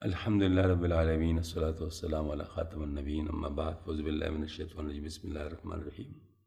الحمدللہ رب العالمین والصلاۃ والسلام علی خاتم النبیین اما بعد فاعوذ باللہ من الشیطان الرجیم بسم اللہ الرحمن الرحیم۔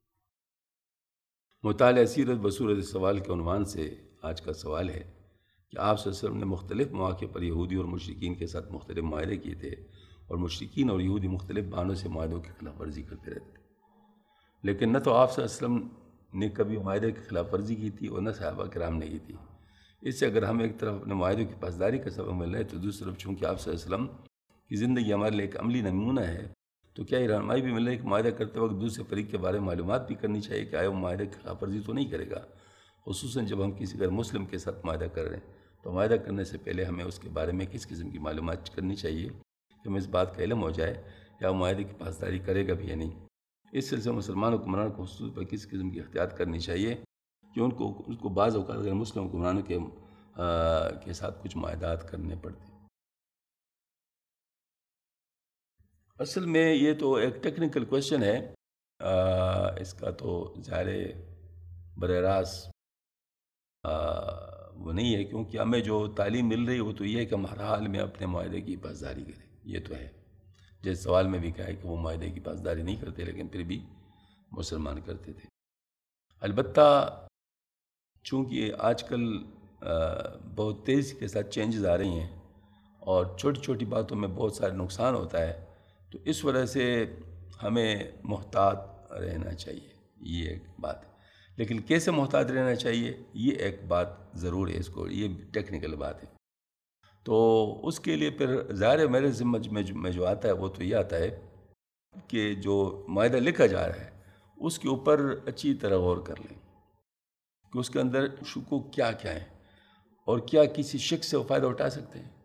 مطالعہ سیرت بصورت سوال کے عنوان سے آج کا سوال ہے کہ آپ صلی اللہ علیہ وسلم نے مختلف مواقع پر یہودی اور مشرکین کے ساتھ مختلف معاہدے کیے تھے، اور مشرکین اور یہودی مختلف بہانوں سے معاہدوں کی خلاف ورزی کرتے رہتے تھے، لیکن نہ تو آپ صلی اللہ علیہ وسلم نے کبھی معاہدے کی خلاف ورزی کی تھی اور نہ صحابہ کرام نے کی تھی۔ اس سے اگر ہم ایک طرف اپنے معاہدوں کی پاسداری کا سبب مل رہا ہے تو دوسری طرف چونکہ آپ صلی اللہ علیہ وسلم کی زندگی ہمارے لیے ایک عملی نمونہ ہے، تو کیا یہ رہنمائی بھی مل رہی ہے کہ معاہدہ کرتے وقت دوسرے فریق کے بارے میں معلومات بھی کرنی چاہیے کہ آیا وہ معاہدے کی خلاف ورزی تو نہیں کرے گا، خصوصاً جب ہم کسی غیر مسلم کے ساتھ معاہدہ کر رہے ہیں تو معاہدہ کرنے سے پہلے ہمیں اس کے بارے میں کس قسم کی معلومات کرنی چاہیے کہ ہمیں اس بات کا علم ہو جائے یا وہ معاہدے کی پاسداری کرے گا بھی یا نہیں۔ اس سلسلے میں مسلمان حکمران کو خصوص پر کس قسم کی احتیاط کرنی چاہیے کہ ان کو بعض اوقات غیر مسلم حکمرانوں کے ساتھ کچھ معاہدات کرنے پڑتے ہیں۔ اصل میں یہ تو ایک ٹیکنیکل کویشچن ہے، اس کا تو ظاہر براہ راست وہ نہیں ہے، کیونکہ ہمیں جو تعلیم مل رہی ہے وہ تو یہ ہے کہ ہم ہر حال میں اپنے معاہدے کی پاسداری کریں، یہ تو ہے۔ جیسے سوال میں بھی کہا ہے کہ وہ معاہدے کی پاسداری نہیں کرتے لیکن پھر بھی مسلمان کرتے تھے۔ البتہ چونکہ آج کل بہت تیزی کے ساتھ چینجز آ رہی ہیں اور چھوٹی چھوٹی باتوں میں بہت سارے نقصان ہوتا ہے، تو اس وجہ سے ہمیں محتاط رہنا چاہیے، یہ ایک بات ہے۔ لیکن کیسے محتاط رہنا چاہیے یہ ایک بات ضرور ہے، اس کو یہ ٹیکنیکل بات ہے۔ تو اس کے لیے پھر ظاہر میرے ذمہ میں جو آتا ہے وہ تو یہ آتا ہے کہ جو معاہدہ لکھا جا رہا ہے اس کے اوپر اچھی طرح غور کر لیں کہ اس کے اندر شکوک کیا کیا ہیں اور کیا کسی شخص سے وہ فائدہ اٹھا سکتے ہیں،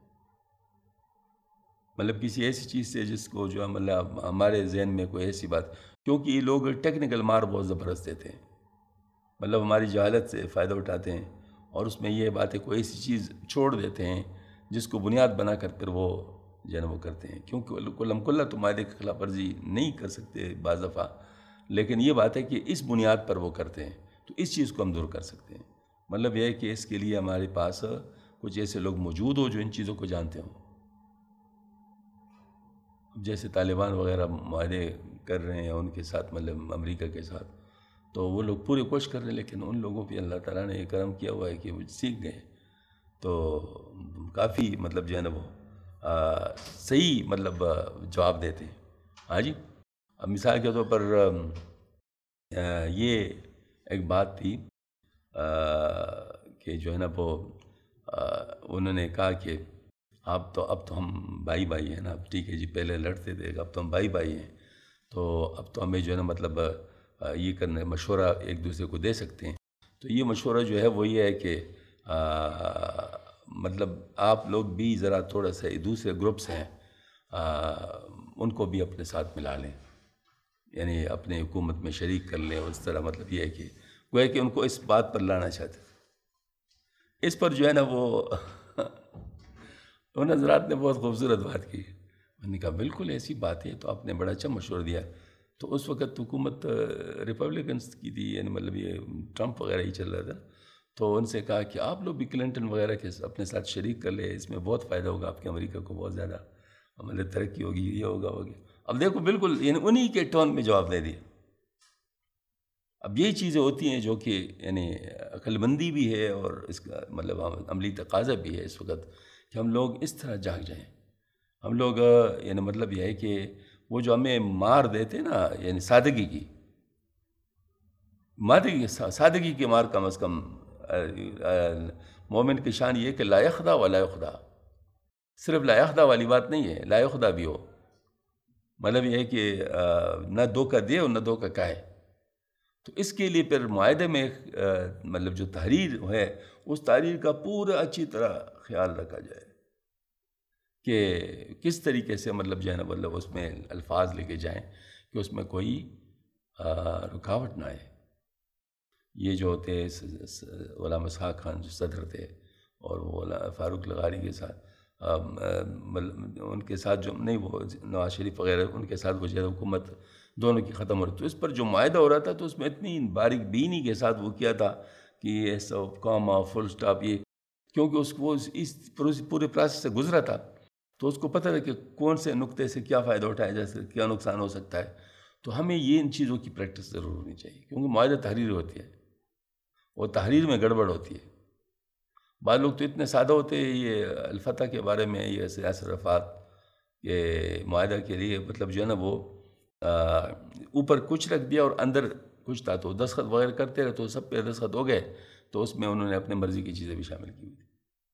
مطلب کسی ایسی چیز سے جس کو جو مطلب ہمارے ذہن میں کوئی ایسی بات، کیونکہ یہ لوگ ٹیکنیکل مار بہت زبردست دیتے ہیں، مطلب ہماری جہالت سے فائدہ اٹھاتے ہیں اور اس میں یہ بات ہے کوئی ایسی چیز چھوڑ دیتے ہیں جس کو بنیاد بنا کر پھر وہ وہ کرتے ہیں، کیونکہ کلم کلہ تو معاہدے کی خلاف ورزی نہیں کر سکتے بعض دفعہ، لیکن یہ بات ہے کہ اس بنیاد پر وہ کرتے ہیں، تو اس چیز کو ہم دور کر سکتے ہیں۔ مطلب یہ ہے کہ اس کے لیے ہمارے پاس کچھ ایسے لوگ موجود ہو جو ان چیزوں کو جانتے ہوں، جیسے طالبان وغیرہ معاہدے کر رہے ہیں ان کے ساتھ، مطلب امریکہ کے ساتھ، تو وہ لوگ پوری کوشش کر رہے ہیں، لیکن ان لوگوں پہ اللہ تعالیٰ نے یہ کرم کیا ہوا ہے کہ وہ سیکھ گئے، تو کافی مطلب جو ہے نا وہ صحیح مطلب جواب دیتے ہیں۔ ہاں جی، اب مثال کے طور پر یہ ایک بات تھی کہ جو ہے نا وہ انہوں نے کہا کہ اب تو ہم بھائی بھائی ہیں نا، اب ٹھیک ہے جی، پہلے لڑتے تھے اب تو ہم بھائی بھائی ہیں، تو اب تو ہمیں جو ہے نا مطلب یہ کرنا مشورہ ایک دوسرے کو دے سکتے ہیں۔ تو یہ مشورہ جو ہے وہ یہ ہے کہ مطلب آپ لوگ بھی ذرا تھوڑا سا دوسرے گروپس ہیں ان کو بھی اپنے ساتھ ملا لیں، یعنی اپنے حکومت میں شریک کر لیں، اس طرح مطلب یہ ہے کہ گویا کہ ان کو اس بات پر لانا چاہتے تھے۔ اس پر جو ہے نا وہ ان حضرات نے بہت خوبصورت بات کی، میں نے کہا بالکل ایسی بات ہے، تو آپ نے بڑا اچھا مشورہ دیا۔ تو اس وقت حکومت ریپبلکنس کی تھی، یعنی مطلب یہ ٹرمپ وغیرہ ہی چل رہا تھا، تو ان سے کہا کہ آپ لوگ بھی کلنٹن وغیرہ کے اپنے ساتھ شریک کر لیں، اس میں بہت فائدہ ہوگا آپ کے، امریکہ کو بہت زیادہ مطلب ترقی ہوگی، یہ ہوگا ہوگی۔ اب دیکھو بالکل یعنی انہی کے ٹون میں جواب دے دیا۔ اب یہی چیزیں ہوتی ہیں جو کہ یعنی عقل مندی بھی ہے اور اس کا مطلب عملی تقاضا بھی ہے اس وقت کہ ہم لوگ اس طرح جاگ جائیں۔ ہم لوگ یعنی مطلب یہ ہے کہ وہ جو ہمیں مار دیتے نا، یعنی سادگی کی مار کم از کم مومن کی شان یہ کہ لا یخدع ولا یخدع، صرف لا یخدع والی بات نہیں ہے، لا یخدع بھی ہو، مطلب یہ ہے کہ نہ دھوکہ دے اور نہ دھوکہ کھائے۔ تو اس کے لیے پھر معاہدے میں مطلب جو تحریر ہے اس تحریر کا پورا اچھی طرح خیال رکھا جائے کہ کس طریقے سے مطلب جو ہے نا مطلب اس میں الفاظ لکھے جائیں کہ اس میں کوئی رکاوٹ نہ آئے۔ یہ جو ہوتے غلام اسحاق خان جو صدر تھے اور وہ فاروق لغاری کے ساتھ ان کے ساتھ جو نہیں، وہ نواز شریف وغیرہ ان کے ساتھ وہ جو حکومت دونوں کی ختم ہو رہی، تو اس پر جو معاہدہ ہو رہا تھا تو اس میں اتنی باریک بینی کے ساتھ وہ کیا تھا کہ یہ سب کاما فل سٹاپ، یہ کیونکہ اس کو اس پورے پروسیس سے گزرا تھا، تو اس کو پتہ ہے کہ کون سے نقطے سے کیا فائدہ اٹھایا جا سکتا ہے، کیا نقصان ہو سکتا ہے. تو ہمیں یہ ان چیزوں کی پریکٹس ضرور ہونی چاہیے، کیونکہ معاہدہ تحریر ہوتی ہے اور تحریر میں گڑبڑ ہوتی ہے. بعض لوگ تو اتنے سادہ ہوتے ہیں، یہ الفتح کے بارے میں، یہ سیاست رفات یہ معاہدہ کے لیے مطلب جو ہے نا وہ اوپر کچھ رکھ دیا اور اندر کچھ تھا، تو دستخط وغیرہ کرتے رہے تو سب پہ دستخط ہو گئے، تو اس میں انہوں نے اپنے مرضی کی چیزیں بھی شامل کی ہوئی تھی.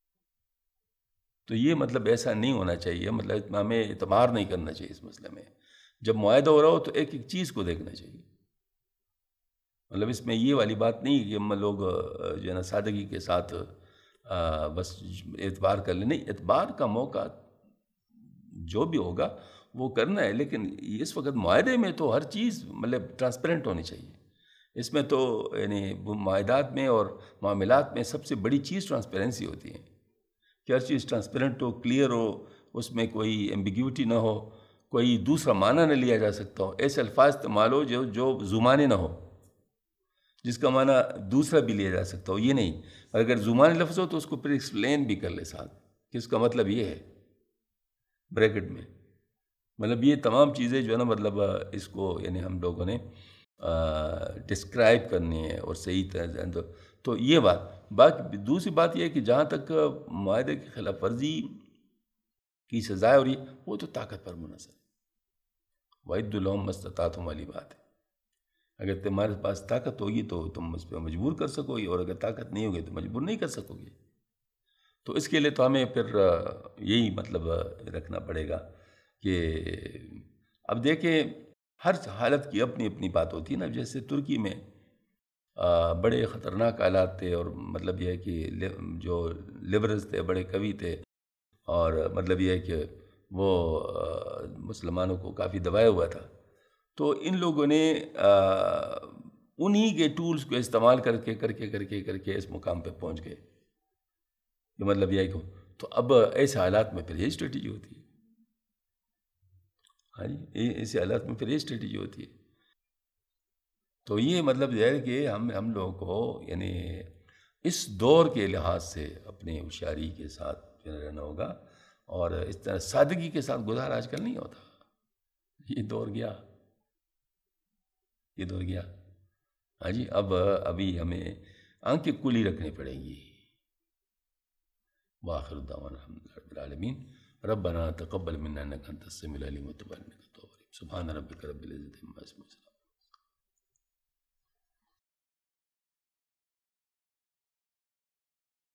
تو یہ مطلب ایسا نہیں ہونا چاہیے، مطلب ہمیں اعتبار نہیں کرنا چاہیے اس مسئلے میں. جب معاہدہ ہو رہا ہو تو ایک ایک چیز کو دیکھنا چاہیے. مطلب اس میں یہ والی بات نہیں کہ ہم لوگ جو ہے نا سادگی کے ساتھ بس اعتبار کر لیں. نہیں، اعتبار کا موقع جو بھی ہوگا وہ کرنا ہے، لیکن اس وقت معاہدے میں تو ہر چیز مطلب ٹرانسپیرنٹ ہونی چاہیے. اس میں تو یعنی معاہدات میں اور معاملات میں سب سے بڑی چیز ٹرانسپیرنسی ہوتی ہے کہ ہر چیز ٹرانسپیرنٹ ہو، کلیئر ہو، اس میں کوئی ایمبیگیوٹی نہ ہو، کوئی دوسرا معنی نہ لیا جا سکتا ہو، ایسے الفاظ استعمال ہو جو زمانے نہ ہو، جس کا معنی دوسرا بھی لیا جا سکتا ہو. یہ نہیں، اگر زمانی لفظ ہو تو اس کو پھر ایکسپلین بھی کر لے ساتھ کہ اس کا مطلب یہ ہے بریکٹ میں. مطلب یہ تمام چیزیں جو ہے نا مطلب اس کو یعنی ہم لوگوں نے ڈسکرائب کرنی ہے اور صحیح طرح. تو یہ باقی دوسری بات یہ ہے کہ جہاں تک معاہدے کی خلاف ورزی کی سزائے ہو رہی ہے وہ تو طاقت پر منحصر ہے. وَإِدُّوا لَهُم مَّا اسْتَطَعْتُمْ والی بات ہے. اگر تمہارے پاس طاقت ہوگی تو تم اس پہ مجبور کر سکو گی، اور اگر طاقت نہیں ہوگی تو مجبور نہیں کر سکو گے. تو اس کے لیے تو ہمیں پھر یہی مطلب رکھنا پڑے گا کہ اب دیکھیں ہر حالت کی اپنی اپنی بات ہوتی ہے نا. جیسے ترکی میں بڑے خطرناک حالات تھے، اور مطلب یہ ہے کہ جو لبرلز تھے بڑے قوی تھے، اور مطلب یہ ہے کہ وہ مسلمانوں کو کافی دبایا ہوا تھا. تو ان لوگوں نے انہی کے ٹولز کو استعمال کر کے اس مقام پہ پہنچ گئے. یہ مطلب یہ ہے کہ تو اب ایسے حالات میں پھر یہ اسٹریٹجی ہوتی ہے. ہاں جی، ایسے حالات میں پھر یہ اسٹریٹجی ہوتی ہے. تو یہ مطلب یہ ہے کہ ہم لوگوں کو یعنی اس دور کے لحاظ سے اپنے ہوشیاری کے ساتھ رہنا ہوگا، اور اس طرح سادگی کے ساتھ گزارا آج کل نہیں ہوتا. یہ دور گیا. ہاں جی، ابھی ہمیں آنکھیں کھلی رکھنی پڑیں گی. وآخر دعوانا الحمدللہ رب العالمین. ربنا تقبل منا انک انت السمیع العلیم وتب علینا انک انت التواب الرحیم. سبحان ربک رب العزۃ عما یصفون.